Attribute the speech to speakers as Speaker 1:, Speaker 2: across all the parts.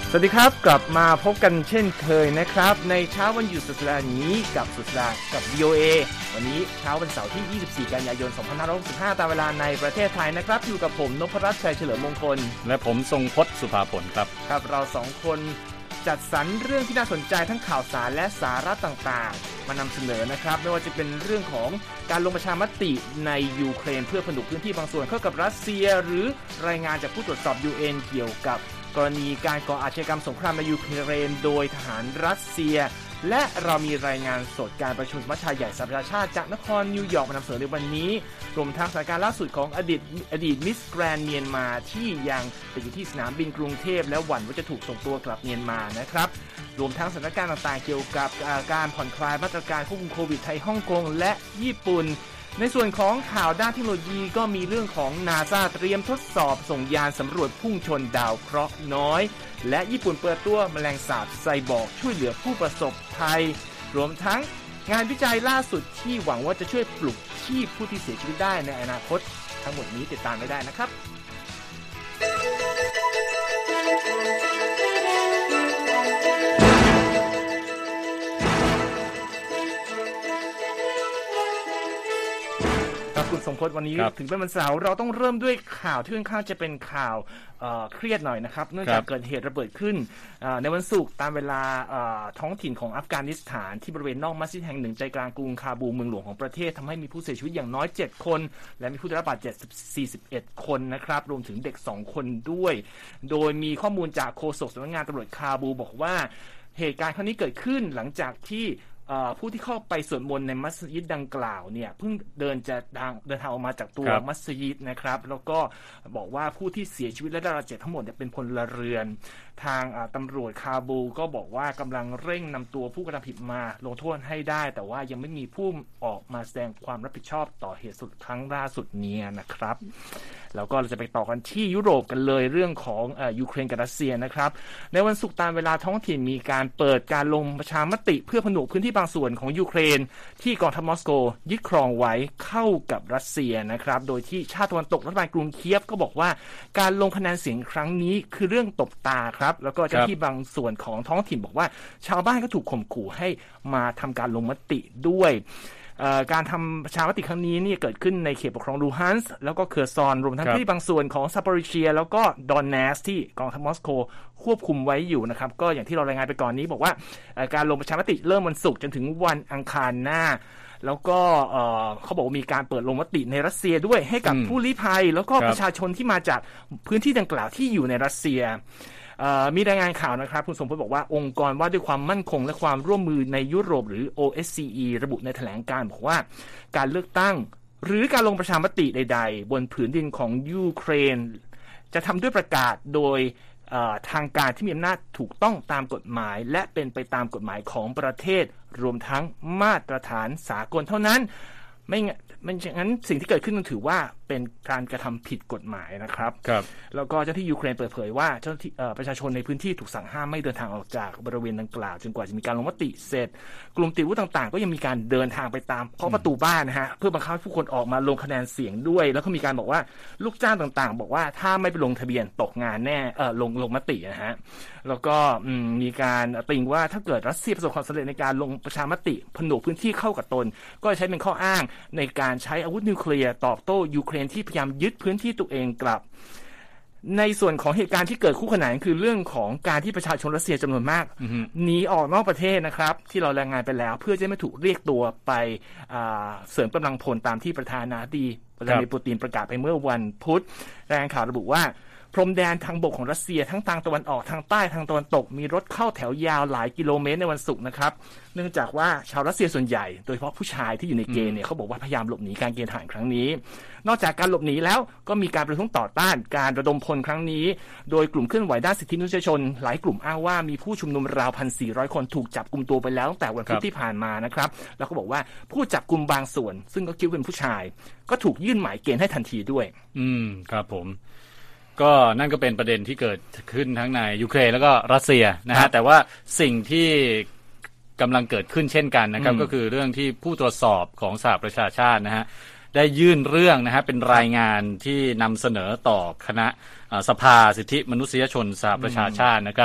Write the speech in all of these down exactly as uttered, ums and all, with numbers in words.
Speaker 1: สวัสดีครับกลับมาพบกันเช่นเคยนะครับในเช้าวันหยุดสุดสัปดาห์นี้กับสุดสัปดาห์กับ วี โอ เอ วันนี้เช้าวันเสาร์ที่ยี่สิบสี่กันยายนสองพันห้าร้อยหกสิบห้าตามเวลาในประเทศไทยนะครับอยู่กับผมนพรัตน์ชัยเฉลิมมงคล
Speaker 2: และผมทรงพจน์สุภาผลครับ
Speaker 1: ครับเราสองคนจัดสรรเรื่องที่น่าสนใจทั้งข่าวสารและสาระต่างๆมานำเสนอนะครับไม่ว่าจะเป็นเรื่องของการลงประชามติในยูเครนเพื่อผนวกพื้นที่บางส่วนเข้ากับรัสเซียหรือรายงานจากผู้ตรวจสอบ ยู เอ็น เกี่ยวกับกรณีการก่ออาชญากรรมสงครามในยูเครนโดยทหารรัสเซียและเรามีรายงานสดการประชุมสมัชชาใหญ่สหประชาชาติจากนครนิวยอร์กมานำเสนอในวันนี้รวมทั้งสถานการณ์ล่าสุดของอดีตอดีตมิสแกรนด์เมียนมาที่ยังติดอยู่ที่สนามบินกรุงเทพและหวั่นว่าจะถูกส่งตัวกลับเมียนมานะครับรวมทั้งสถานการณ์ต่างๆเกี่ยวกับการผ่อนคลายมาตรการควบคุมโควิดไทยฮ่องกงและญี่ปุ่นในส่วนของข่าวด้านเทคโนโลยีก็มีเรื่องของ NASA เตรียมทดสอบส่งยานสำรวจพุ่งชนดาวเคราะห์น้อยและญี่ปุ่นเปิดตัวแมลงสาบไซบอร์กช่วยเหลือผู้ประสบภัยรวมทั้งงานวิจัยล่าสุดที่หวังว่าจะช่วยปลุกชีพผู้ที่เสียชีวิตได้ในอนาคตทั้งหมดนี้ติดตามไม่ได้นะครับคุณสมพจน์วันนี้ถึงเป็นวันเสาร์เราต้องเริ่มด้วยข่าวที่ค่อนข้างจะเป็นข่าว เอ่อ เครียดหน่อยนะครับเนื่องจากเกิดเหตุระเบิดขึ้นในวันศุกร์ตามเวลาท้องถิ่นของอัฟกานิสถานที่บริเวณนอกมัสยิดแห่งหนึ่งใจกลางกรุงคาบูเมืองหลวงของประเทศทำให้มีผู้เสียชีวิตอย่างน้อยเจ็ดคนและมีผู้ได้รับบาดเจ็บสี่สิบเอ็ดคนนะครับรวมถึงเด็กสองคนด้วยโดยมีข้อมูลจากโฆษกสำนักงานตำรวจคาบูบอกว่าเหตุการณ์ครั้งนี้เกิดขึ้นหลังจากที่ผู้ที่เข้าไปสวดมนต์ในมัสยิดดังกล่าวเนี่ยเพิ่งเดินจะเดินทางออกมาจากตัวมัสยิดนะครับแล้วก็บอกว่าผู้ที่เสียชีวิตและได้รับบาดเจ็บทั้งหมดเป็นพลเรือนทางตำรวจคาบูก็บอกว่ากำลังเร่งนำตัวผู้กระทำผิดมาลงโทษให้ได้แต่ว่ายังไม่มีผู้ออกมาแสดงความรับผิดชอบต่อเหตุสุดครั้งล่าสุดนี้นะครับแล้วก็เราจะไปต่อกันที่ยุโรปกันเลยเรื่องของเอ่อยูเครนกับรัสเซียนะครับในวันศุกร์ตามเวลาท้องถิ่นมีการเปิดการลงประชามติเพื่อผนวกพื้นที่บางส่วนของยูเครนที่กองทัพมอสโกยึดครองไว้เข้ากับรัสเซียนะครับโดยที่ชาติตะวันตกรัฐบาลกรุงเคียฟก็บอกว่าการลงคะแนนเสียงครั้งนี้คือเรื่องตบตาครับแล้วก็เจ้าที่บางส่วนของท้องถิ่นบอกว่าชาวบ้านก็ถูกข่มขู่ให้มาทำการลงมติด้วยการทำประชามติครั้งนี้นี่เกิดขึ้นในเขตปกครองลูฮันส์แล้วก็เคอร์ซอนรวมทั้งที่บางส่วนของซาปอริเชียแล้วก็ดอนเนสที่กองทัพมอสโกควบคุมไว้อยู่นะครับก็อย่างที่เรารายงานไปก่อนนี้บอกว่าการลงประชามติเริ่มวันศุกร์จนถึงวันอังคารหน้าแล้วก็เขาบอกว่ามีการเปิดลงมติในรัสเซียด้วยให้กับผู้ลี้ภัยแล้วก็ประชาชนที่มาจากพื้นที่ดังกล่าวที่อยู่ในรัสเซียมีรายงานข่าวนะครับคุณสมพจน์บอกว่าองค์กรว่าด้วยความมั่นคงและความร่วมมือในยุโรปหรือ โอ เอส ซี อี ระบุในแถลงการณ์บอกว่าการเลือกตั้งหรือการลงประชามติใดๆบนผืนดินของยูเครนจะทำด้วยประกาศโดยทางการที่มีอำนาจถูกต้องตามกฎหมายและเป็นไปตามกฎหมายของประเทศรวมทั้งมาตรฐานสากลเท่านั้นไม่ไม่งั้นสิ่งที่เกิดขึ้นถือว่าเป็นการกระทำผิดกฎหมายนะครับ
Speaker 2: ครับ
Speaker 1: แล้วก็เจ้าที่ยูเครนเปิดเผยว่าเจ้าที่ประชาชนในพื้นที่ถูกสั่งห้ามไม่เดินทางออกจากบริเวณดังกล่าวจนกว่าจะมีการลงมติเสร็จกลุ่มติดอาวุธต่างๆก็ยังมีการเดินทางไปตามเคาะประตูบ้านนะฮะเพื่อบังคับให้ผู้คนออกมาลงคะแนนเสียงด้วยแล้วก็มีการบอกว่าลูกจ้างต่างๆบอกว่าถ้าไม่ไปลงทะเบียนตกงานแน่เออลงลงมตินะฮะแล้วก็มีการติงว่าถ้าเกิดรัสเซียประสบความสำเร็จในการลงประชามติผนวกพื้นที่เข้ากับตนก็จะใช้เป็นข้ออ้างในการใช้อาวุธนิวเคลียร์ตอบโต้ยูเครนที่พยายามยึดพื้นที่ตัวเองกลับในส่วนของเหตุการณ์ที่เกิดคู่ขนานคือเรื่องของการที่ประชาชนรัสเซียจำนวนมากหนีออกนอกประเทศนะครับที่เรารายงานไปแล้วเพื่อจะไม่ถูกเรียกตัวไปเสริมกำลังพลตามที่ประธานาธิบดีวลาดิเมียร์ปูตินประกาศไปเมื่อวันพุธรายงานข่าวระบุว่าพรมแดนทางบกของรัสเซียทั้งทางตะวันออกทางใต้ทางตะวันตกมีรถเข้าแถวยาวหลายกิโลเมตรในวันศุกร์นะครับเนื่องจากว่าชาวรัสเซียส่วนใหญ่โดยเฉพาะผู้ชายที่อยู่ในเกณฑ์เนี่ยเขาบอกว่าพยายามหลบหนีการเกณฑ์ทหารครั้งนี้นอกจากการหลบหนีแล้วก็มีการประท้วงต่อต้านการระดมพลครั้งนี้โดยกลุ่มเคลื่อนไหวด้านสิทธิมนุษยชนหลายกลุ่มอ้างว่ามีผู้ชุมนุมราว หนึ่งพันสี่ร้อย คนถูกจับกุมตัวไปแล้วตั้งแต่วันพุธที่ผ่านมานะครับแล้วก็บอกว่าผู้จับกุมบางส่วนซึ่งก็คิดเป็นผู้ชายก็ถูกยื่นหมายเกณฑ์ให้ทันทีด้วย
Speaker 2: อืมครับผมก็นั่นก็เป็นประเด็นที่เกิดขึ้นทั้งในยูเครนแล้วก็รัสเซียนะฮะแต่ว่าสิ่งที่กำลังเกิดขึ้นเช่นกันนะครับก็คือเรื่องที่ผู้ตรวจสอบของสหประชาชาตินะฮะได้ยื่นเรื่องนะฮะเป็นรายงานที่นำเสนอต่อคณะสภาสิทธิมนุษยชนสหประชาชาตินะครับ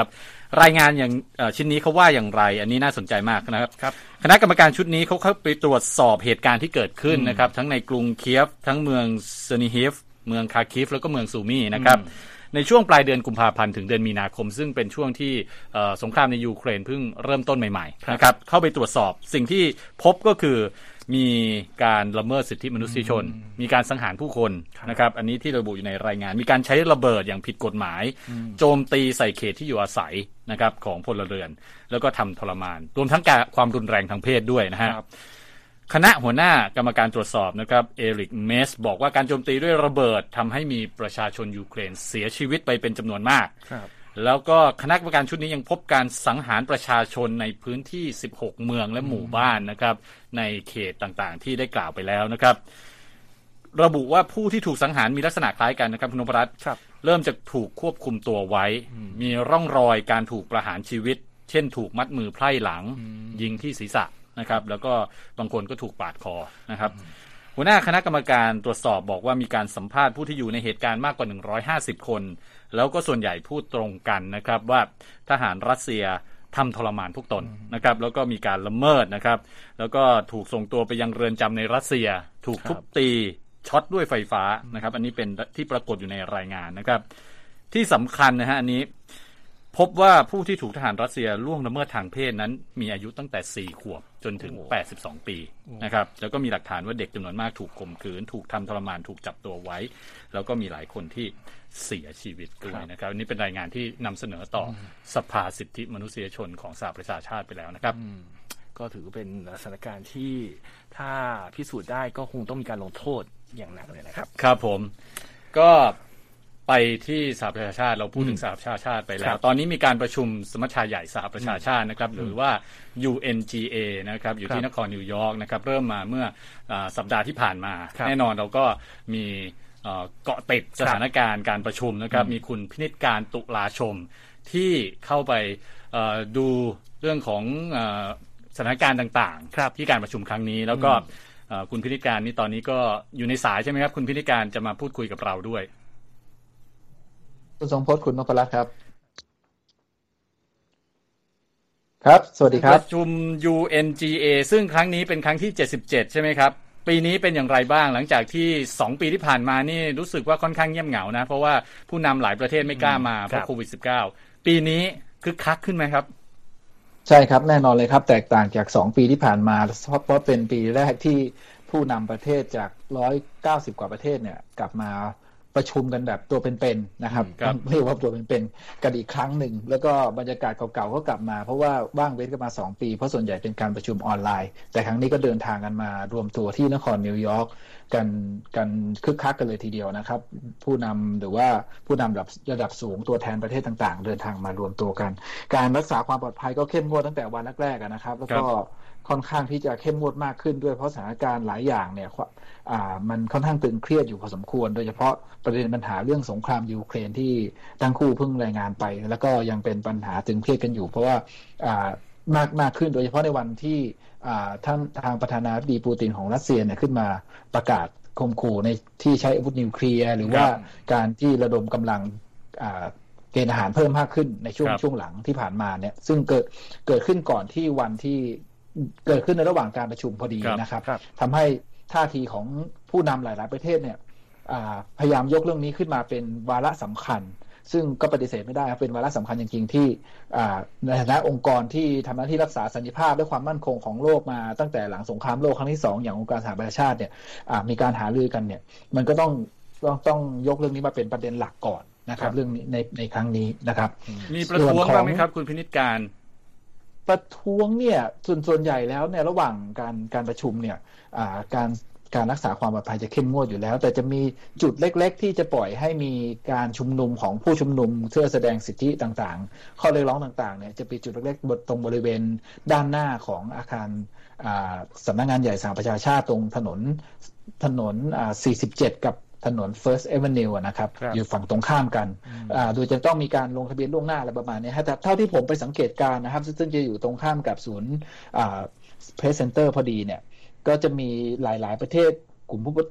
Speaker 2: รายงานอย่างชิ้นนี้เขาว่าอย่างไรอันนี้น่าสนใจมากนะครับ
Speaker 1: ครับ
Speaker 2: คณะกรรมการชุดนี้เขาเข้าไปตรวจสอบเหตุการณ์ที่เกิดขึ้นนะครับทั้งในกรุงเคียฟทั้งเมืองเซอร์นิฮีฟเมืองคาคิฟแล้วก็เมืองซูมีนะครับในช่วงปลายเดือนกุมภาพันธ์ถึงเดือนมีนาคมซึ่งเป็นช่วงที่สงครามในยูเครนเพิ่งเริ่มต้นใหม่ๆนะครับเข้าไปตรวจสอบสิ่งที่พบก็คือมีการละเมิดสิทธิมนุษยชนมีการสังหารผู้คนนะครับอันนี้ที่ระบุอยู่ในรายงานมีการใช้ระเบิดอย่างผิดกฎหมายโจมตีใส่เขตที่อยู่อาศัยนะครับของพลเรือนแล้วก็ทำทรมานรวมทั้งการความรุนแรงทางเพศด้วยนะฮะคณะหัวหน้ากรรมการตรวจสอบนะครับเอริกเมสบอกว่าการโจมตีด้วยระเบิดทำให้มีประชาชนยูเครนเสียชีวิตไปเป็นจำนวนมากแล้วก็คณะกรรมการชุดนี้ยังพบการสังหารประชาชนในพื้นที่สิบหกเมืองและหมู่บ้านนะครับในเขตต่างๆที่ได้กล่าวไปแล้วนะครับระบุว่าผู้ที่ถูกสังหารมีลักษณะคล้ายกันนะครับคุณนพรัตน์เริ่มจากถูกควบคุมตัวไว้มีร่องรอยการถูกประหารชีวิตเช่นถูกมัดมือไพร่หลังยิงที่ศีรษะนะครับแล้วก็บางคนก็ถูกปาดคอนะครับหัวหน้าคณะกรรมการตรวจสอบบอกว่ามีการสัมภาษณ์ผู้ที่อยู่ในเหตุการณ์มากกว่าหนึ่งร้อยห้าสิบคนแล้วก็ส่วนใหญ่พูดตรงกันนะครับว่าทหารรัสเซียทำทรมานพวกตนนะครับแล้วก็มีการละเมิดนะครับแล้วก็ถูกส่งตัวไปยังเรือนจำในรัสเซียถูกทุบตีช็อตด้วยไฟฟ้านะครับอันนี้เป็นที่ปรากฏอยู่ในรายงานนะครับที่สำคัญนะฮะอันนี้พบว่าผู้ที่ถูกทหารรัสเซียล่วงละเมิดทางเพศนั้นมีอายุตั้งแต่สี่ขวบจนถึงแปดสิบสองปีนะครับแล้วก็มีหลักฐานว่าเด็กจำนวนมากถูกข่มขืนถูกทำทรมานถูกจับตัวไว้แล้วก็มีหลายคนที่เสียชีวิตด้วยนะครับอันนี้เป็นรายงานที่นำเสนอต่อสภาสิทธิมนุษยชนของสหประชาชาติไปแล้วนะครับ
Speaker 1: ก็ถือเป็นสถานการณ์ที่ถ้าพิสูจน์ได้ก็คงต้องมีการลงโทษอย่างหนักเลยนะครับ
Speaker 2: ครับผมก็ไปที่สหประชาชาติเราพูดถึงสหประชาชาติไปแล้วตอนนี้มีการประชุมสมัชชาใหญ่สหประชาชาตินะครับหรือว่า ยู เอ็น จี เอ นะครับอยู่ที่นครนิวยอร์กนะครับเริ่มมาเมื่อสัปดาห์ที่ผ่านมาแน่นอนเราก็มีเกาะติดสถานการณ์การประชุมนะครับมีคุณพินิจการตุลาชมที่เข้าไปดูเรื่องของสถานการณ์ต่างๆที่การประชุมครั้งนี้แล้วก็คุณพินิจการนี่ตอนนี้ก็อยู่ในสายใช่ไหมครับคุณพินิจการจะมาพูดคุยกับเราด้วย
Speaker 3: คุณทรงพจน์คุณนพรัตน์ครับครับสวัสดีครับ
Speaker 2: ประชุม ยู เอ็น จี เอ ซึ่งครั้งนี้เป็นครั้งที่เจ็ดสิบเจ็ดใช่ไหมครับปีนี้เป็นอย่างไรบ้างหลังจากที่สองปีที่ผ่านมานี่รู้สึกว่าค่อนข้างเงียบเหงานะเพราะว่าผู้นำหลายประเทศไม่กล้ามาเพราะโควิด สิบเก้า ปีนี้คึกคักขึ้นไหมครับ
Speaker 3: ใช่ครับแน่นอนเลยครับแตกต่างจากสองปีที่ผ่านมาเพราะเป็นปีแรกที่ผู้นำประเทศจากหนึ่งร้อยเก้าสิบกว่าประเทศเนี่ยกลับมาประชุมกันแบบตัวเป็นๆนะครับไม่ว่าตัวเป็นๆกันอีกครั้งหนึ่งแล้วก็บรรยากาศเก่าๆก็กลับมาเพราะว่าว่างเว้นกันมาสองปีเพราะส่วนใหญ่เป็นการประชุมออนไลน์แต่ครั้งนี้ก็เดินทางกันมารวมตัวที่นครนิวยอร์กกันกันคึกคักกันเลยทีเดียวนะครับผู้นำหรือว่าผู้นำระดับระดับสูงตัวแทนประเทศต่างๆเดินทางมารวมตัวกันการรักษาความปลอดภัยก็เข้มงวดตั้งแต่วันแรกๆนะครับแล้วก็ค่อนข้างที่จะเข้มงวดมากขึ้นด้วยเพราะสถานการณ์หลายอย่างเนี่ยอ่ามันค่อนข้างตึงเครียดอยู่พอสมควรโดยเฉพาะประเด็นปัญหาเรื่องสงครามยูเครนที่ทั้งคู่เพิ่งรายงานไปแล้วก็ยังเป็นปัญหาตึงเครียดกันอยู่เพราะว่าอ่ามากมากขึ้นโดยเฉพาะในวันที่อ่าท่านทางประธานาธิบดีปูตินของรัสเซียเนี่ยขึ้นมาประกาศข่มขู่ในที่ใช้อาวุธนิวเคลียร์หรือว่าการที่ระดมกำลังอ่าเกณฑ์ทหารเพิ่มมากขึ้นในช่วงช่วงหลังที่ผ่านมาเนี่ยซึ่งเกิดเกิดขึ้นก่อนที่วันที่เกิดขึ้นในระหว่างการประชุมพอดีนะครับทำให้ท่าทีของผู้นำหลายๆประเทศเนี่ยพยายามยกเรื่องนี้ขึ้นมาเป็นวาระสำคัญซึ่งก็ปฏิเสธไม่ได้ครับเป็นวาระสำคัญจริงๆที่ในฐานะองค์กรที่ทำหน้าที่รักษาสันติภาพและความมั่นคงของโลกมาตั้งแต่หลังสงครามโลกครั้งที่สองอย่างองค์การสหประชาชาติเนี่ยมีการหารือกันเนี่ยมันก็ต้องต้องต้องยกเรื่องนี้มาเป็นประเด็นหลักก่อนนะครับเรื่องนี้ในในครั้งนี้นะครับ
Speaker 2: มีประท้วงบ้างไหมครับคุณพินิจการ
Speaker 3: ประท้วงเนี่ยส่วนส่วนใหญ่แล้วในระหว่างการการประชุมเนี่ยการการรักษาความปลอดภัยจะเข้มงวดอยู่แล้วแต่จะมีจุดเล็กๆที่จะปล่อยให้มีการชุมนุมของผู้ชุมนุมเพื่อแสดงสิทธิต่างๆข้อเรียกร้องต่างๆเนี่ยจะเป็นจุดเล็กๆตรงบริเวณด้านหน้าของอาคารสำนักงานใหญ่สหประชาชาติตรงถนนถนนสี่สิบเจ็ดกับถนน First Avenue นะครับอยู่ฝั่งตรงข้ามกันโดยจะต้องมีการลงทะเบียนล่วงหน้าอะไรประมาณนี้แต่เท่าที่ผมไปสังเกตการนะครับซึ่งจะอยู่ตรงข้ามกับศูนย์ Press Center พอดีเนี่ยก็จะมีหลายๆประเทศกลุ่มผู้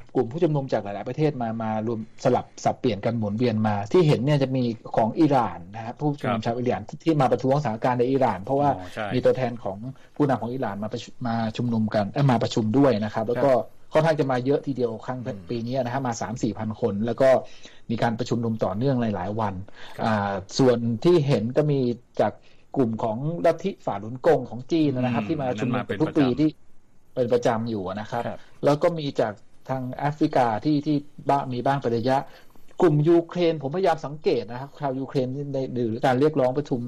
Speaker 3: กลุ่มผู้ชุมนุมจากหลายๆประเทศมามารวมสลับสับเปลี่ยนกันหมุนเวียนมาที่เห็นเนี่ยจะมีของอิหร่านนะครับผู้ชุมนุมชาวอิหร่านที่มาประท้วงสถานการณ์ในอิหร่านเพราะว่ามีตัวแทนของผู้นำของอิหร่านมามาชุมนุมกันมาประชุมด้วยนะครับแล้วก็ค่อนข้างจะมาเยอะทีเดียวครั้งปีนี้นะฮะมา สามสี่ พันคนแล้วก็มีการประชุมนุมต่อเนื่องหลายๆวันส่วนที่เห็นก็มีจากกลุ่มของลัทธิฝ่าหลุนกงของจีนนะครับที่มาชุมนุมทุกปีที่เป็นประจำอยู่นะครับแล้วก็มีจากทางแอฟริกาที่ที่บ้างมีบ้างเป็นระยะกลุ่มยูเครนผมพยายามสังเกตนะครับชาวยูเครนในหรือการเรียกร้องประชุม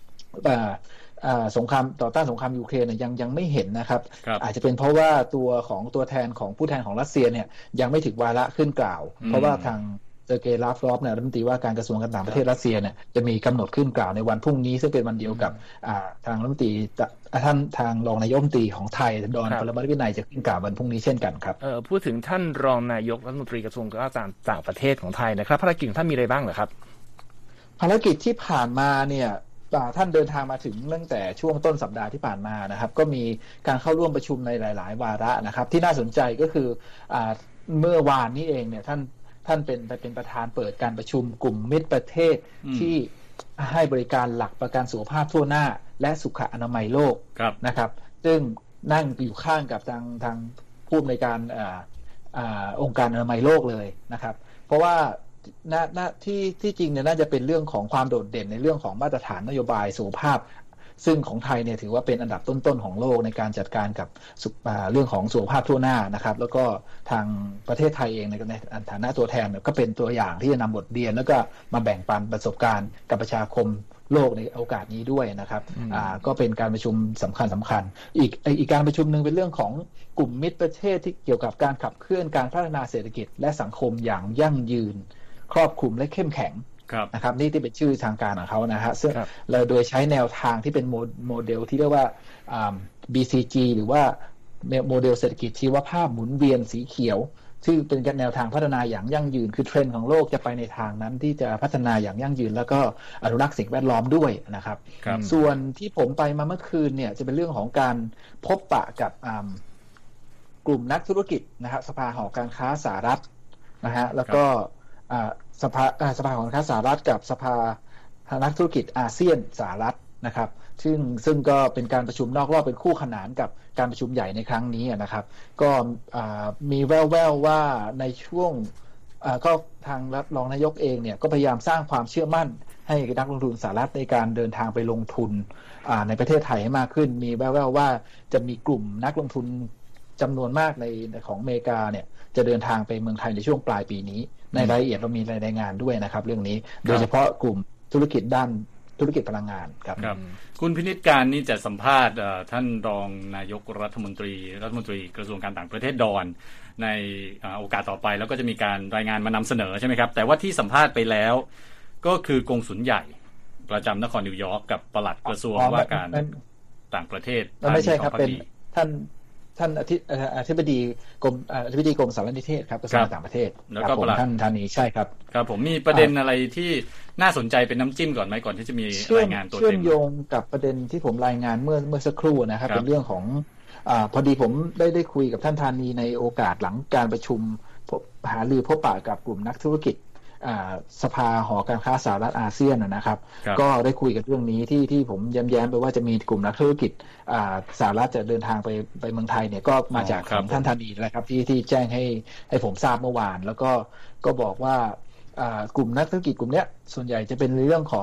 Speaker 3: สงครามต่อต้านสงครามยูเครนยังยังไม่เห็นนะครับอาจจะเป็นเพราะว่าตัวของตัวแทนของผู้แทนของรัสเซียเนี่ยยังไม่ถึงวาระขึ้นกล่าวเพราะว่าทางเซอร์เกย์ลาฟรอฟเนี่ยรัฐมนตรีว่าการกระทรวงการต่างประเทศรัสเซียเนี่ยจะมีกำหนดขึ้นกล่าวในวันพรุ่งนี้ซึ่งเป็นวันเดียวกับทางรัฐมนตรีท่านทางรองนายกรัฐมนตรีของไทยดอนปรมัตถ์วินัยจะขึ้นกล่าววันพรุ่งนี้เช่นกันครับ
Speaker 1: พูดถึงท่านรองนายกรัฐมนตรีกระทรวงการต่างประเทศของไทยนะครับภารกิจท่านมีอะไรบ้างเหรอครับ
Speaker 3: ภารกิจที่ผ่านมาเนี่ยท่านเดินทางมาถึงตั้งแต่ช่วงต้นสัปดาห์ที่ผ่านมานะครับก็มีการเข้าร่วมประชุมในหลายๆวาระนะครับที่น่าสนใจก็คือเมื่อวานนี้เองเนี่ยท่านท่านเป็นเป็นประธานเปิดการประชุมกลุ่มมิตรประเทศที่ให้บริการหลักประกันสุขภาพทั่วหน้าและสุขอนามัยโลกนะครับซึ่งนั่งอยู่ข้างกับทางทางผู้อำนวยการองค์การอนามัยโลกเลยนะครับเพราะว่าณณที่ที่จริงเนี่ยน่าจะเป็นเรื่องของความโดดเด่นในเรื่องของมาตรฐานนโยบายสุขภาพซึ่งของไทยเนี่ยถือว่าเป็นอันดับต้นๆของโลกในการจัดการกับเรื่องของสุขภาพทั่วหน้านะครับแล้วก็ทางประเทศไทยเองในฐานะตัวแทนก็เป็นตัวอย่างที่จะนำบทเรียนแล้วก็มาแบ่งปันประสบการณ์กับประชาคมโลกในโอกาสนี้ด้วยนะครับอ่าก็เป็นการประชุมสำคัญสำคัญอีกอีกการประชุมหนึ่งเป็นเรื่องของกลุ่มมิตรประเทศที่เกี่ยวกับการขับเคลื่อนการพัฒนาเศรษฐกิจและสังคมอย่างยั่งยืนครอบคลุมและเข้มแข็งนะครับนี่ที่เป็นชื่อทางการของเขานะฮะซึ่งเราโดยใช้แนวทางที่เป็นโมเดลที่เรียกว่า บี ซี จี หรือว่าโมเดลเศรษฐกิจชีวภาพหมุนเวียนสีเขียวซึ่งเป็นแนวทางพัฒนาอย่างยั่งยืนคือเทรนด์ของโลกจะไปในทางนั้นที่จะพัฒนาอย่างยั่งยืนแล้วก็อนุรักษ์สิ่งแวดล้อมด้วยนะครับส่วนที่ผมไปมาเมื่อคืนเนี่ยจะเป็นเรื่องของการพบปะกับกลุ่มนักธุรกิจนะครับสภาหอการค้าสหรัฐนะฮะแล้วก็สภาสภาของการค้าสหรัฐกับสภานักธุรกิจอาเซียนสหรัฐนะครับซึ่งซึ่งก็เป็นการประชุมนอกรอบเป็นคู่ขนานกับการประชุมใหญ่ในครั้งนี้นะครับก็มีแว่วๆว่าในช่วงก็ทางรองนายกเองเนี่ยก็พยายามสร้างความเชื่อมั่นให้นักลงทุนสหรัฐในการเดินทางไปลงทุนในประเทศไทยให้มากขึ้นมีแว่วๆว่าจะมีกลุ่มนักลงทุนจำนวนมากในของอเมริกาเนี่ยจะเดินทางไปเมืองไทยในช่วงปลายปีนี้ในรายละเอียดเรามีรายงานด้วยนะครับเรื่องนี้โดยเฉพาะกลุ่มธุรกิจด้านธุรกิจพลังงานครับ
Speaker 2: ครับคุณพินิจการนี่จะสัมภาษณ์ท่านรองนายกรัฐมนตรีรัฐมนตรีกระทรวงการต่างประเทศดอนในโอกาสต่อไปแล้วก็จะมีการรายงานมานำเสนอใช่ไหมครับแต่ว่าที่สัมภาษณ์ไปแล้วก็คือกงสุลใหญ่ประจำนครนิวยอร์กกับปลัดกระทรวงว่าการต่างประเทศ
Speaker 3: ไม่ใช่ครับเป็นท่านท่านอธิบดีกรมอธิบดีกรมสารนิเทศครับกระทรวงต่างประเทศ
Speaker 2: แล้วก็
Speaker 3: ท่านธานีใช่ครับ
Speaker 2: ครับผมมีประเด็นอะไรที่น่าสนใจเป็นน้ำจิ้มก่อนไหมก่อนที่จะมีรายงานตัวเต็ม
Speaker 3: เชื่อมโยงกับประเด็นที่ผมรายงานเมื่อเมื่อสักครู่นะครับเป็นเรื่องของอ่าพอดีผมได้ได้คุยกับท่านธานีในโอกาสหลังการประชุมหารือพบปะกับกลุ่มนักธุรกิจสภาหอการค้าสหรัฐอาเซียนนะครับก็ได้คุยกับเรื่องนี้ที่ที่ผมย้ำแย้มไปว่าจะมีกลุ่มนักธุรกิจสหรัฐจะเดินทางไปไปเมืองไทยเนี่ยก็มาจากท่านธานีนะครับที่ที่แจ้งให้ให้ผมทราบเมื่อวานแล้วก็ก็บอกว่ากลุ่มนักธุรกิจกลุ่มนี้ส่วนใหญ่จะเป็นเรื่องของ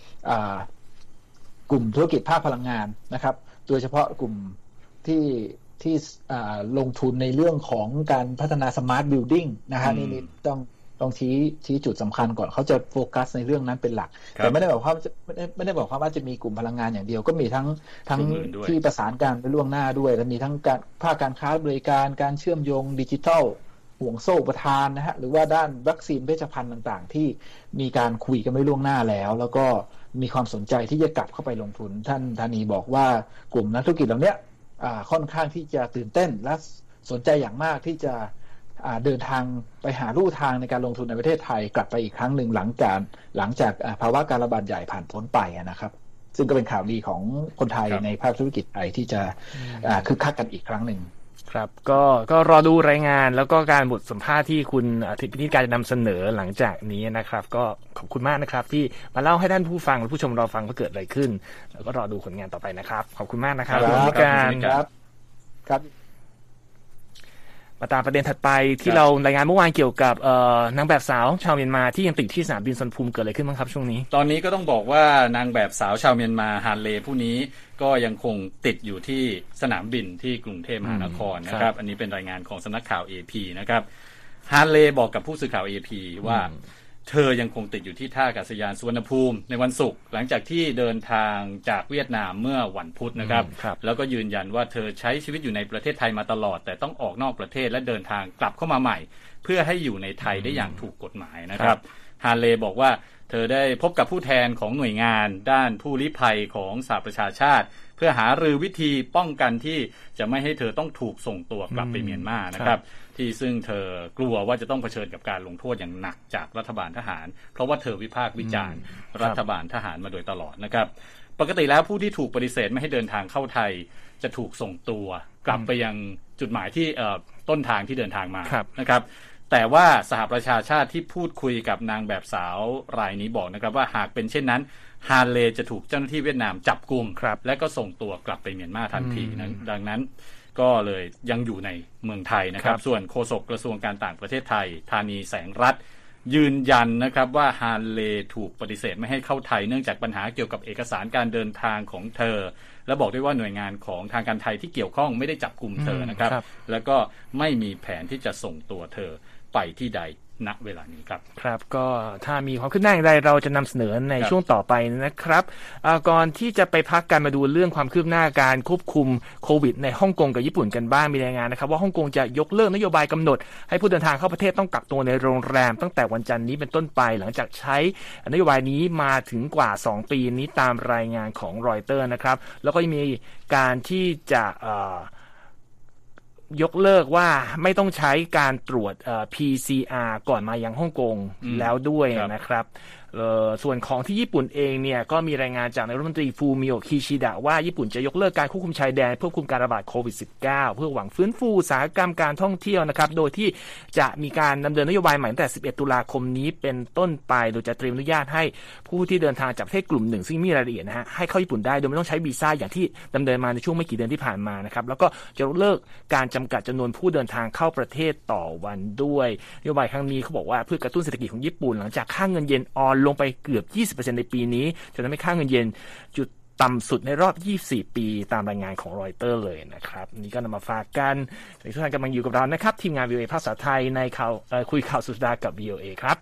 Speaker 3: กลุ่มธุรกิจภาคพลังงานนะครับโดยเฉพาะกลุ่มที่ที่ลงทุนในเรื่องของการพัฒนาสมาร์ทบิลดิ้งนะฮะนี่ต้องต้องชี้ชี้จุดสำคัญก่อนเขาจะโฟกัสในเรื่องนั้นเป็นหลักแต่ไม่ได้บอกว่าไม่ได้ไม่ได้บอกว่าจะมีกลุ่มพลังงานอย่างเดียวก็มีทั้งทั้งที่ประสานการไปล่วงหน้าด้วยและมีทั้งการภาคการค้าบริการการเชื่อมโยงดิจิทัลห่วงโซ่อุปทานนะฮะหรือว่าด้านวัคซีนเวชภัณฑ์ต่างๆที่มีการคุยกันไว้ล่วงหน้าแล้วแล้วก็มีความสนใจที่จะกลับเข้าไปลงทุนท่านธานีบอกว่ากลุ่มนักธุรกิจเหล่านี้ค่อนข้างที่จะตื่นเต้นและสนใจอย่างมากที่จะเดินทางไปหาลู่ทางในการลงทุนในประเทศไทยกลับไปอีกครั้งหนึ่งหลังจากหลังจากภาวะการระบาดใหญ่ผ่านพ้นไปนะครับซึ่งก็เป็นข่าวดีของคนไทยในภาคธุรกิจไทยที่จะคึกคักกันอีกครั้งหนึ่ง
Speaker 1: ครับก็ก็รอดูรายงานแล้วก็การบทสัมภาษณ์ที่คุณพินิจการจะนำเสนอหลังจากนี้นะครับก็ขอบคุณมากนะครับที่มาเล่าให้ท่านผู้ฟังและผู้ชมเราฟังว่าเกิดอะไรขึ้นแล้วก็รอดูผลงานต่อไปนะครับขอบคุณมากนะครับคุณพินิจการ
Speaker 3: ครับครับ
Speaker 1: มาตามประเด็นถัดไปที่เรารายงานเมื่อวานเกี่ยวกับนางแบบสาวชาวเมียนมาที่ยังติดที่สนามบินสุวรรณภูมิเกิดอะไรขึ้นบ้างครับช่วงนี้
Speaker 2: ตอนนี้ก็ต้องบอกว่านางแบบสาวชาวเมียนมาฮานเลผู้นี้ก็ยังคงติดอยู่ที่สนามบินที่กรุงเทพมหานครนะครับอันนี้เป็นรายงานของสำนักข่าว เอ พี นะครับฮานเลบอกกับผู้สื่อข่าว เอ พี ว่าเธอยังคงติดอยู่ที่ท่าอากาศยานสุวรรณภูมิในวันศุกร์หลังจากที่เดินทางจากเวียดนามเมื่อวันพุธนะครับแล้วก็ยืนยันว่าเธอใช้ชีวิตอยู่ในประเทศไทยมาตลอดแต่ต้องออกนอกประเทศและเดินทางกลับเข้ามาใหม่เพื่อให้อยู่ในไทยได้อย่างถูกกฎหมายนะครับฮานเลบอกว่าเธอได้พบกับผู้แทนของหน่วยงานด้านผู้ลี้ภัยของสหประชาชาติเพื่อหารือวิธีป้องกันที่จะไม่ให้เธอต้องถูกส่งตัวกลับไปเมียนมานะครับที่ซึ่งเธอกลัวว่าจะต้องเผชิญกับการลงโทษอย่างหนักจากรัฐบาลทหารเพราะว่าเธอวิพากษ์วิจารณ์รัฐบาลทหารมาโดยตลอดนะครับปกติแล้วผู้ที่ถูกปฏิเสธไม่ให้เดินทางเข้าไทยจะถูกส่งตัวกลับไปยังจุดหมายที่ต้นทางที่เดินทางมานะครับแต่ว่าสหประชาชาติที่พูดคุยกับนางแบบสาวรายนี้บอกนะครับว่าหากเป็นเช่นนั้นฮานเลจะถูกเจ้าหน้าที่เวียดนามจับกุมและก็ส่งตัวกลับไปเมียนมาทันทีนะดังนั้นก็เลยยังอยู่ในเมืองไทยนะครับส่วนโฆษกกระทรวงการต่างประเทศไทยธานีแสงรัตน์ยืนยันนะครับว่าฮานเลถูกปฏิเสธไม่ให้เข้าไทยเนื่องจากปัญหาเกี่ยวกับเอกสารการเดินทางของเธอและบอกด้วยว่าหน่วยงานของทางการไทยที่เกี่ยวข้องไม่ได้จับกุมเธอนะครับแล้วก็ไม่มีแผนที่จะส่งตัวเธอไปที่ใดณเวลานี้ครับ
Speaker 1: ครับก็ถ้ามีความคืบหน้าอย่างไรเราจะนำเสนอในช่วงต่อไปนะครับก่อนที่จะไปพักกันมาดูเรื่องความคืบหน้าการควบคุมโควิดในฮ่องกงกับญี่ปุ่นกันบ้างมีรายงานนะครับว่าฮ่องกงจะยกเลิกนโยบายกำหนดให้ผู้เดินทางเข้าประเทศต้องกักตัวในโรงแรมตั้งแต่วันจันทร์นี้เป็นต้นไปหลังจากใช้นโยบายนี้มาถึงกว่าสองปีนี้ตามรายงานของรอยเตอร์นะครับแล้วก็มีการที่จะยกเลิกว่าไม่ต้องใช้การตรวจ พี ซี อาร์ ก่อนมายังฮ่องกงแล้วด้วยนะครับส่วนของที่ญี่ปุ่นเองเนี่ยก็มีรายงานจากนายรัฐมนตรีฟูมิโอคิชิดะว่าญี่ปุ่นจะยกเลิกการควบคุมชายแดนเพื่อควบคุมการระบาดโควิด สิบเก้า เพื่อหวังฟื้นฟูอุตสาหกรรมการท่องเที่ยวนะครับโดยที่จะมีการดำเนินนโยบายใหม่ตั้งแต่สิบเอ็ดตุลาคมนี้เป็นต้นไปโดยจะเตรียมอนุญาตให้ผู้ที่เดินทางจากประเทศกลุ่มหนึ่งซึ่งมีรายละเอียดนะฮะให้เข้าญี่ปุ่นได้โดยไม่ต้องใช้วีซ่าอย่างที่ดำเนินมาในช่วงไม่กี่เดือนที่ผ่านมานะครับแล้วก็จะยกเลิกการจำกัดจำนวนผู้เดินทางเข้าประเทศต่อวันด้วยนโยบายครั้งนี้เขาบอกว่าเพื่อกระตุ้นเศรษฐกิจของญี่ปุ่นหลังจากค่าเงินเยนอ่อนลงไปเกือบยี่สิบเปอร์เซ็นต์ ในปีนี้จนทำให้ค่าเงินเยนจุดต่ำสุดในรอบยี่สิบสี่ปีตามรายงานของรอยเตอร์เลยนะครับนี่ก็นำมาฝากกันในทุกท่านกำลังอยู่กับเรานะครับทีมงาน วี โอ เอ ภาษาไทยในข่าวคุยข่าวสุดสัปดาห์กับ วี โอ เอ ครับ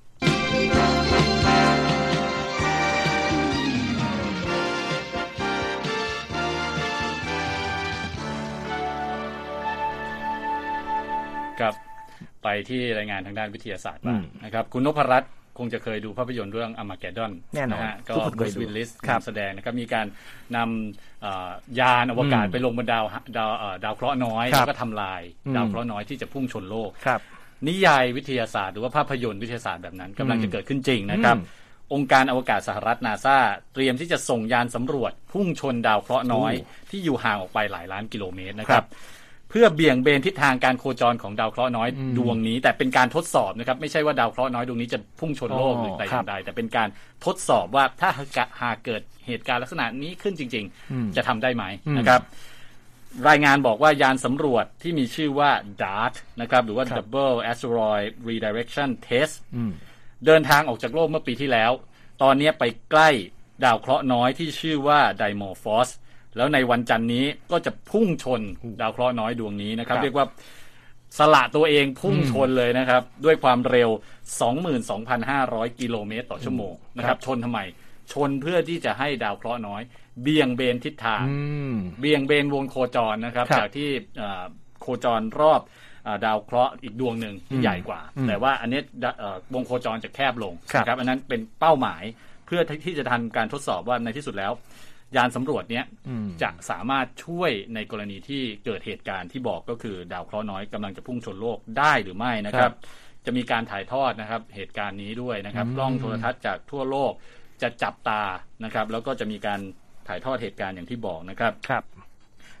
Speaker 2: ครับไปที่รายงานทางด้านวิทยาศาสตร์บ้างนะครับคุณนพรัตน์คงจะเคยดูภาพยนตร์เรื่องอาร์มาเกดดอน
Speaker 1: แน่นอน
Speaker 2: ก็บรูซวิลลิสแสดงนะครับมีการนำยานอวกาศไปลงบนดาวดาวดาวเคราะห์น้อยแล้วก็ทำลายดาวเคราะห์น้อยที่จะพุ่งชนโลกนิยายวิทยาศาสตร์หรือว่าภาพยนตร์วิทยาศาสตร์แบบนั้นกำลังจะเกิดขึ้นจริงนะครับองค์การอวกาศสหรัฐนาซาเตรียมที่จะส่งยานสำรวจพุ่งชนดาวเคราะห์น้อยที่อยู่ห่างออกไปหลายล้านกิโลเมตรนะครับเพื่อเบี่ยงเบนทิศทางการโคจรของดาวเคราะห์น้อยดวงนี้แต่เป็นการทดสอบนะครับไม่ใช่ว่าดาวเคราะห์น้อยดวงนี้จะพุ่งชนโลกหรือแต่อย่างใดแต่เป็นการทดสอบว่าถ้าหากเกิดเหตุการณ์ลักษณะนี้ขึ้นจริงๆจะทำได้ไหมนะครับรายงานบอกว่ายานสำรวจที่มีชื่อว่า ดาร์ต นะครับหรือว่า Double Asteroid Redirection Test เดินทางออกจากโลกเมื่อปีที่แล้วตอนนี้ไปใกล้ดาวเคราะห์น้อยที่ชื่อว่า Dimorphosแล้วในวันจันทร์นี้ก็จะพุ่งชนดาวเคราะห์น้อยดวงนี้นะครับเรียกว่าสละตัวเองพุ่งชนเลยนะครับด้วยความเร็ว สองหมื่นสองพันห้าร้อย กิโลเมตรต่อชั่วโมงนะครับชนทำไมชนเพื่อที่จะให้ดาวเคราะห์น้อยเบี่ยงเบนทิศทางเบี่ยงเบนวงโคจรนะครับจากที่โคจรรอบดาวเคราะห์อีกดวงหนึ่งที่ใหญ่กว่าแต่ว่าอันนี้วงโคจรจะแคบลงนะครับอันนั้นเป็นเป้าหมายเพื่อที่จะทำการทดสอบว่าในที่สุดแล้วยานสำรวจเนี้ยจะสามารถช่วยในกรณีที่เกิดเหตุการณ์ที่บอกก็คือดาวเคราะห์น้อยกำลังจะพุ่งชนโลกได้หรือไม่นะครับจะมีการถ่ายทอดนะครับเหตุการณ์นี้ด้วยนะครับกล้องโทรทัศน์จากทั่วโลกจะจับตานะครับแล้วก็จะมีการถ่ายทอดเหตุการณ์อย่างที่บอกนะครับ
Speaker 1: ครับ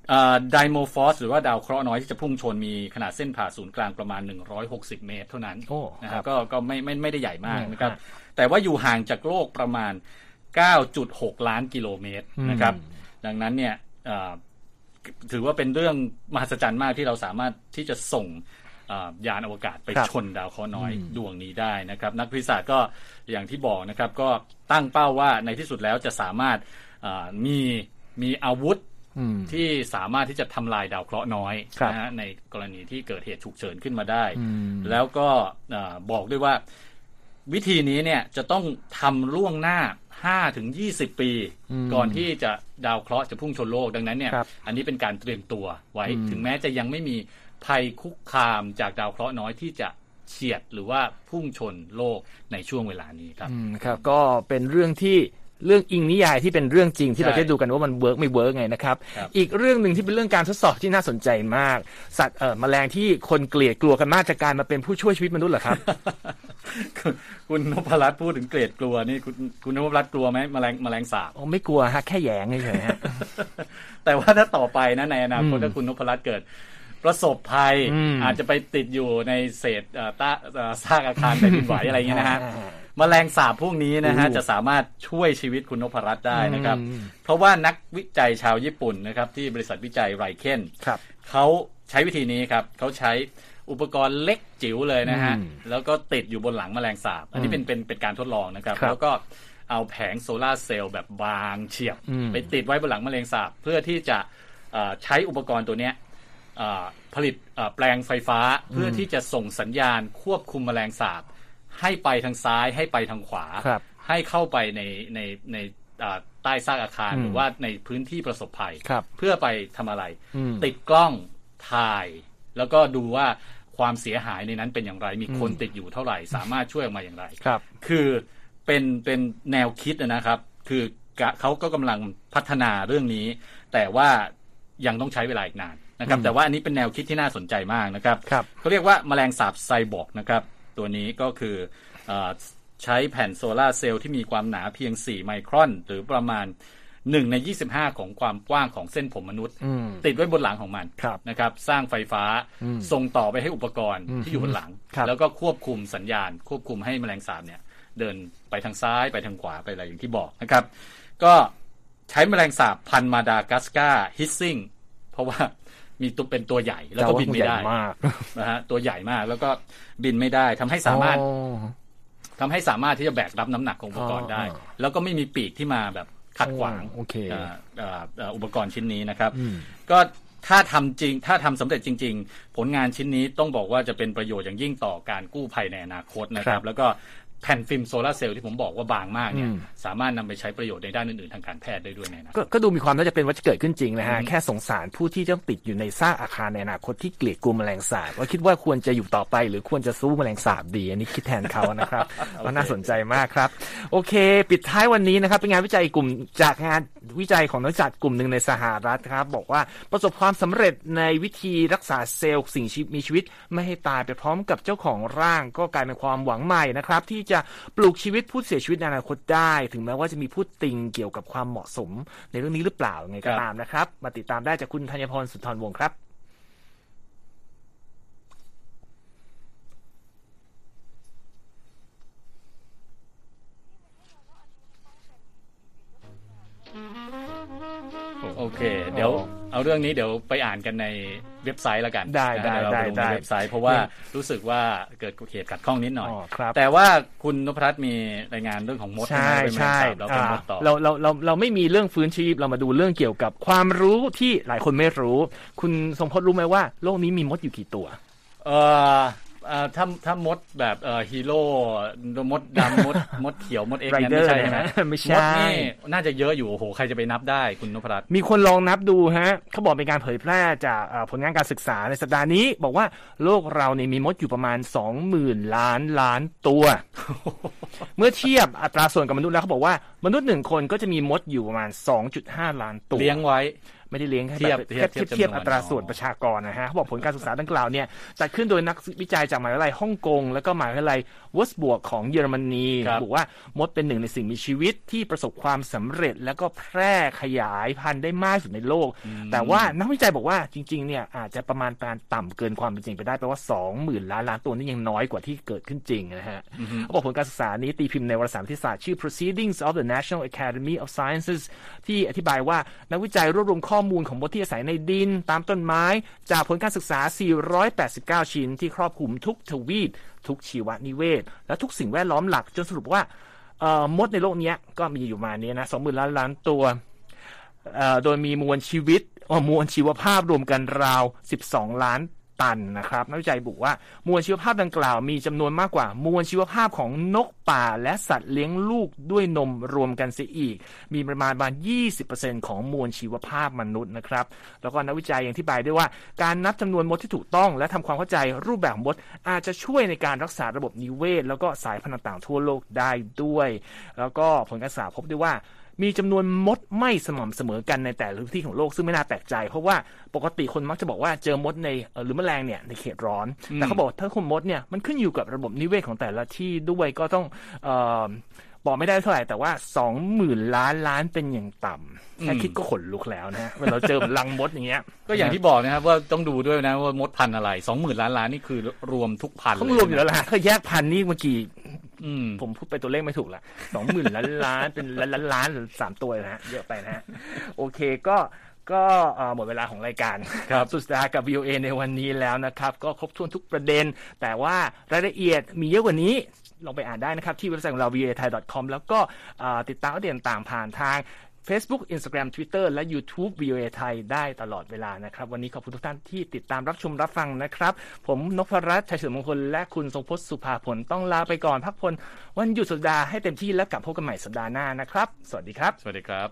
Speaker 2: ไดโมฟอสหรือว่าดาวเคราะห์น้อยที่จะพุ่งชนมีขนาดเส้นผ่าศูนย์กลางประมาณหนึ่งร้อยหกสิบเมตรเท่านั้นนะครับก็ก็ไม่ไม่ไม่ได้ใหญ่มากนะครับแต่ว่าอยู่ห่างจากโลกประมาณ เก้าจุดหก ล้านกิโลเมตรนะครับดังนั้นเนี่ยถือว่าเป็นเรื่องมหัศจรรย์มากที่เราสามารถที่จะส่งยานอวกาศไปชนดาวเคราะห์น้อยดวงนี้ได้นะครับนักวิทยาศาสตร์ก็อย่างที่บอกนะครับก็ตั้งเป้าว่าในที่สุดแล้วจะสามารถมีมีอาวุธที่สามารถที่จะทำลายดาวเคราะห์น้อยนะฮะในกรณีที่เกิดเหตุฉุกเฉินขึ้นมาได้แล้วก็บอกด้วยว่าวิธีนี้เนี่ยจะต้องทำล่วงหน้า ห้าถึงยี่สิบ ปีก่อนที่จะดาวเคราะห์จะพุ่งชนโลกดังนั้นเนี่ยอันนี้เป็นการเตรียมตัวไว้ถึงแม้จะยังไม่มีภัยคุกคามจากดาวเคราะห์น้อยที่จะเฉียดหรือว่าพุ่งชนโลกในช่วงเวลานี้ครับ
Speaker 1: ครับก็เป็นเรื่องที่เรื่องอิงนิยายที่เป็นเรื่องจริงที่เราจะดูกันว่ามันเวิร์กไม่เวิร์กไงนะครับอีกเรื่องหนึ่งที่เป็นเรื่องการทดสอบที่น่าสนใจมากสัตว์เอ่อแมลงที่คนเกลียดกลัวกันมากจะกลายมาเป็นผู้ช่วยชีวิตมนุษย์เหรอครับ
Speaker 2: คุณนพรัตน์พูดถึงเกลียดกลัวนี่คุณคุณนพรัตน์กลัวไหมแมลงแมลงสาบ
Speaker 1: อ๋อไม่กลัวฮะแค่แยงเฉยๆฮะ
Speaker 2: แต่ว่าถ้าต่อไปนะในอนาคตถ้าคุณนพรัตน์เกิดประสบภัยอาจจะไปติดอยู่ในเศษต้าซากอาคารแผ่นดินไหวอะไรอย่างเงี้ยนะฮะแมลงสาบพวกนี้นะฮะจะสามารถช่วยชีวิตคุณนพรัตน์ได้นะครับเพราะว่านักวิจัยชาวญี่ปุ่นนะครับที่บริษัทวิจัยไรเคนเขาใช้วิธีนี้ครับเขาใช้อุปกรณ์เล็กจิ๋วเลยนะฮะแล้วก็ติดอยู่บนหลังแมลงสาบอันนี้เป็นเป็นเป็นการทดลองนะครับแล้วก็เอาแผงโซลาร์เซลล์แบบบางเฉียบไปติดไว้บนหลังแมลงสาบเพื่อที่จะใช้อุปกรณ์ตัวนี้ผลิตแปลงไฟฟ้าเพื่อที่จะส่งสัญญาณควบคุมแมลงสาบให้ไปทางซ้ายให้ไปทางขวาให้เข้าไปในในในใต้ซากอาคารหรือว่าในพื้นที่ประสบภัยเพื่อไปทำอะไรติดกล้องถ่ายแล้วก็ดูว่าความเสียหายในนั้นเป็นอย่างไรมีคนติดอยู่เท่าไหร่สามารถช่วยออกมาอย่างไร
Speaker 1: ครับ
Speaker 2: คือเป็นเป็นแนวคิดนะครับคือเขาก็กำลังพัฒนาเรื่องนี้แต่ว่ายังต้องใช้เวลาอีกนานนะครับแต่ว่าอันนี้เป็นแนวคิดที่น่าสนใจมากนะครับเขาเรียกว่าแมลงสาบไซบอร์กนะครับตัวนี้ก็คือใช้แผ่นโซลาร์เซลล์ที่มีความหนาเพียงสี่ไมครอนหรือประมาณหนึ่งในยี่สิบห้าของความกว้างของเส้นผมมนุษย์ติดไว้บนหลังของมันนะครับสร้างไฟฟ้าส่งต่อไปให้อุปกรณ์ที่อยู่บนหลังแล้วก็ควบคุมสัญญาณควบคุมให้แมลงสาบเนี่ยเดินไปทางซ้ายไปทางขวาไปอะไรอย่างที่บอกนะครับก็ใช้แมลงสาบพันธุ์มาดากัสการ์ฮิสซิ่งเพราะว่ามีตัวเป็นตัวใหญ่แล้วก็บินไม่ได้นะฮะตัวใหญ่มากแล้วก็บินไม่ได้ทำให้สามารถทำให้สามารถที่จะแบกรับน้ำหนักของอุปกรณ์ได้แล้วก็ไม่มีปีกที่มาแบบขัดขวางอุปกรณ์ชิ้นนี้นะครับก็ถ้าทำจริงถ้าทำสำเร็จจริงๆผลงานชิ้นนี้ต้องบอกว่าจะเป็นประโยชน์อย่างยิ่งต่อการกู้ภัยในอนาคตนะครับแล้วก็แผ่นฟิล์มโซลาร์เซลล์ที่ผมบอกว่าบางมากเนี่ยสามารถนำไปใช้ประโยชน์ในด้านอื่นๆทางการแพทย์ได้ด้วยนะ
Speaker 1: ก, ก็ดูมีความน่าจะเป็นว่าจะเกิดขึ้นจริงนะฮะแค่สงสารผู้ที่ต้องติดอยู่ในซากอาคารในอนาคตที่เกลียดกลัวแมลงสาบว่าคิดว่าควรจะอยู่ต่อไปหรือควรจะสู้แมลงสาบดีอันนี้คิดแทนเขานะครับ ก็น่าสนใจมากครับโอเคปิดท้ายวันนี้นะครับเป็นงานวิจัยกลุ่มจากงานวิจัยของนักวิจัยกลุ่มหนึ่งในสหรัฐครับบอกว่าประสบความสำเร็จในวิธีรักษาเซลล์สิ่งมีชีวิตไม่ให้ตายไปพร้อมกับเจ้าของร่างก็กลายเป็นความหวังใหม่นะครับที่จะปลูกชีวิตผู้เสียชีวิตในอนาคตได้ถึงแม้ว่าจะมีผู้ติงเกี่ยวกับความเหมาะสมในเรื่องนี้หรือเปล่าไงก็ตามนะครับมาติดตามได้จากคุณธัญพรสุนทรวงศ์ครับ
Speaker 2: โอเคเดี๋ยวเอาเรื่องนี้เดี๋ยวไปอ่านกันในเว็บไซต์แล้วกัน
Speaker 1: ได้ได้ได้
Speaker 2: ได้เว็บไซต์เพราะว่ารู้สึกว่าเกิดเหตุขัดข้องนิดหน่อยแต่ว่าคุณนพรัตน์มีรายงานเรื่องของมด
Speaker 1: ใช่ใช่
Speaker 2: เรา
Speaker 1: เราเราเราเราไม่มีเรื่องฟื้นชีพเรามาดูเรื่องเกี่ยวกับความรู้ที่หลายคนไม่รู้คุณทรงพจน์รู้ไหมว่าโลกนี้มีมดอยู่กี่ตัว
Speaker 2: เอ่ออ่าถ้าถ้ามดแบบเอ่อฮีโร่มดดำมดมดเขียวมดเอ็กซ์ไม่ใช่ไหม
Speaker 1: ไม่ใช่
Speaker 2: มดนี่น่าจะเยอะอยู่โอ้โหใครจะไปนับได้คุณนพรัตน์
Speaker 1: มีคนลองนับดูฮะเขาบอกเป็นการเผยแพร่จากผลงานการศึกษาในสัปดาห์นี้บอกว่าโลกเราเนี่ยมีมดอยู่ประมาณ สองหมื่น ล้านล้านตัว เมื่อเทียบอัตราส่วนกับมนุษย์แล้วเขาบอกว่ามนุษย์หนึ่งคนก็จะมีมดอยู่ประมาณ สองจุดห้า ล้านตัว
Speaker 2: เลี้ยงไว้
Speaker 1: ไม่ได้เลี้ยงแค่
Speaker 2: เทียบ
Speaker 1: แค่
Speaker 2: เทียบ
Speaker 1: เทียบ
Speaker 2: จำนวน
Speaker 1: อัตราส่วนประชากรนะฮะเขาบอกผลการศึกษาดังกล่าวเนี่ยจัดขึ้นโดยนักวิจัยจากมหาวิทยาลัยฮ่องกงแล้วก็มหาวิทยาลัยวอร์ซบวกของเยอรมนีบอกว่ามดเป็นหนึ่งในสิ่งมีชีวิตที่ประสบความสำเร็จแล้วก็แพร่ขยายพันธุ์ได้มากที่สุดในโลกแต่ว่านักวิจัยบอกว่าจริงๆเนี่ยอาจจะประมาณการต่ำเกินความเป็นจริงไปได้แปลว่า สองหมื่น ล้านล้านตัวนี่ยังน้อยกว่าที่เกิดขึ้นจริงนะฮะเขาบอกผลการศึกษานี้ตีพิมพ์ในวารสารวิทยาศาสตร์ชื่อ Proceedings of the National Academy of Sciences ที่อธิบายว่านักวิจัยรวบรวมข้อมูลของมดที่อาศัยในดินตามต้นไม้จากผลการศึกษาสี่ร้อยแปดสิบเก้าชิ้นที่ครอบคลุมทุกทวีปทุกชีวนิเวศและทุกสิ่งแวดล้อมหลักจนสรุปว่ามดในโลกนี้ก็มีอยู่มานี้นะ สองหมื่น ล้านล้านตัวโดยมีมวลชีวิตมวลชีวภาพรวมกันราวสิบสองล้านตันนะครับนักวิจัยบอกว่ามวลชีวภาพดังกล่าวมีจำนวนมากกว่ามวลชีวภาพของนกป่าและสัตว์เลี้ยงลูกด้วยนมรวมกันเสียอีกมีประมาณประมาณ ยี่สิบเปอร์เซ็นต์ ของมวลชีวภาพมนุษย์นะครับแล้วก็นักวิจัยยังอธิบายด้วยว่าการนับจำนวนมดที่ถูกต้องและทำความเข้าใจรูปแบบมดอาจจะช่วยในการรักษาระบบนิเวศแล้วก็สายพันธุ์ต่างๆทั่วโลกได้ด้วยแล้วก็ผลการศึกษาพบด้วยว่ามีจำนวนมดไม่สม่ำเสมอกันในแต่ละพื้นที่ของโลกซึ่งไม่น่าแปลกใจเพราะว่าปกติคนมักจะบอกว่าเจอมดในหรือแมลงเนี่ยในเขตร้อนแต่เขาบอกถ้าคนมดเนี่ยมันขึ้นอยู่กับระบบนิเวศของแต่ละที่ด้วยก็ต้องเอ่อบอกไม่ได้เท่าไหร่แต่ว่า สองหมื่น ล้านล้านเป็นอย่างต่ำแค่คิดก็ขนลุกแล้วนะฮะเวลาเราเจอรังมดอย่างเงี้ย
Speaker 2: ก็อย่างที่บอกนะครับว่าต้องดูด้วยนะว่ามดพันธุ์อะไร สองหมื่น ล้านล้านนี่คือรวมทุกพันธุ์
Speaker 1: ต้องรวมอยู่แล้วล่ะถ้าแยกพันธุ์นี่เมื่อกี้ผมพูดไปตัวเลขไม่ถูกละ สองหมื่น ล้านล้านเป็นล้านล้านหรือสามตัวนะฮะเยอะไปนะฮะโอเคก็ก็หมดเวลาของรายการสุดสัปดาห์กับ วี โอ เอ ในวันนี้แล้วนะครับก็ครบถ้วนทุกประเด็นแต่ว่ารายละเอียดมีเยอะกว่านี้ลองไปอ่านได้นะครับที่เว็บไซต์ของเรา วี โอ เอ ไทย ดอท คอม แล้วก็ติดตามอัปเดตต่างๆผ่านทาง Facebook Instagram Twitter และ YouTube วี โอ เอ ไทยได้ตลอดเวลานะครับวันนี้ขอบคุณทุกท่านที่ติดตามรับชมรับฟังนะครับผมนพรัตน์ชัยเฉลิมมงคลและคุณทรงพจน์สุภาผลต้องลาไปก่อนพักผ่อนวันหยุดสัปดาห์ให้เต็มที่แล้วกลับพบกันใหม่สัปดาห์หน้านะครับสวัสดีครับ
Speaker 2: สวัสดีครับ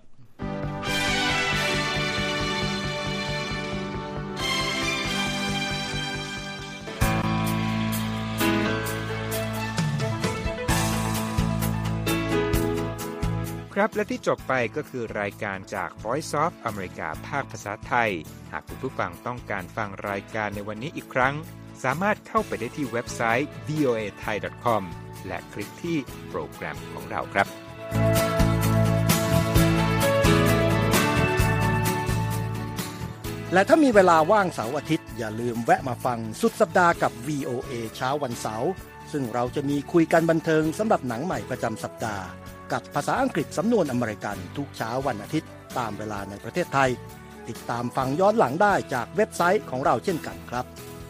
Speaker 4: ครับและที่จบไปก็คือรายการจาก Voice of America ภาคภาษาไทยหากคุณผู้ฟังต้องการฟังรายการในวันนี้อีกครั้งสามารถเข้าไปได้ที่เว็บไซต์ วี โอ เอ ไทย ดอท คอม และคลิกที่โปรแกรมของเราครับ
Speaker 5: และถ้ามีเวลาว่างเสาร์อาทิตย์อย่าลืมแวะมาฟังสุดสัปดาห์กับ วี โอ เอ เช้าวันเสาร์ซึ่งเราจะมีคุยกันบันเทิงสำหรับหนังใหม่ประจำสัปดาห์กับภาษาอังกฤษสำนวนอเมริกันทุกเช้าวันอาทิตย์ตามเวลาในประเทศไทยติดตามฟังย้อนหลังได้จากเว็บไซต์ของเราเช่นกันครับ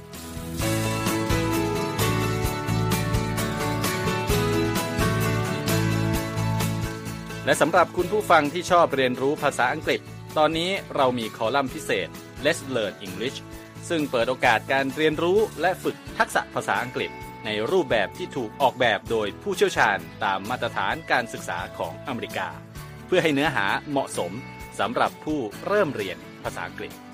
Speaker 2: และสำหรับคุณผู้ฟังที่ชอบเรียนรู้ภาษาอังกฤษตอนนี้เรามีคอลัมน์พิเศษ Let's Learn English ซึ่งเปิดโอกาสการเรียนรู้และฝึกทักษะภาษาอังกฤษในรูปแบบที่ถูกออกแบบโดยผู้เชี่ยวชาญตามมาตรฐานการศึกษาของอเมริกาเพื่อให้เนื้อหาเหมาะสมสำหรับผู้เริ่มเรียนภาษาอังกฤษ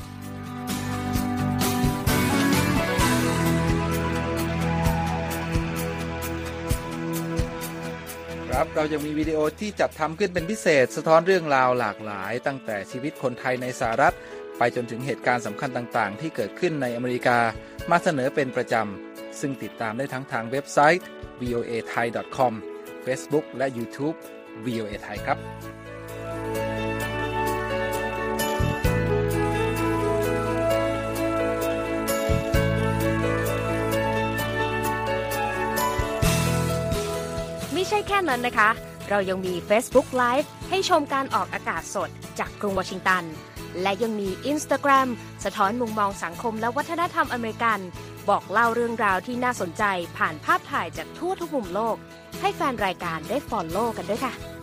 Speaker 4: ครับเรายังมีวิดีโอที่จัดทำขึ้นเป็นพิเศษสะท้อนเรื่องราวหลากหลายตั้งแต่ชีวิตคนไทยในสหรัฐไปจนถึงเหตุการณ์สำคัญต่างๆที่เกิดขึ้นในอเมริกามาเสนอเป็นประจำซึ่งติดตามได้ทั้งทางเว็บไซต์ วี โอ เอ ไทย ดอท คอม Facebook และ YouTube วี โอ เอ ไทยครับ
Speaker 6: ไม่ใช่แค่นั้นนะคะเรายังมี Facebook Live ให้ชมการออกอากาศสดจากกรุงวอชิงตันและยังมี Instagram สะท้อนมุมมองสังคมและวัฒนธรรมอเมริกันบอกเล่าเรื่องราวที่น่าสนใจผ่านภาพถ่ายจากทั่วทุกมุมโลกให้แฟนรายการได้ follow กันด้วยค่ะ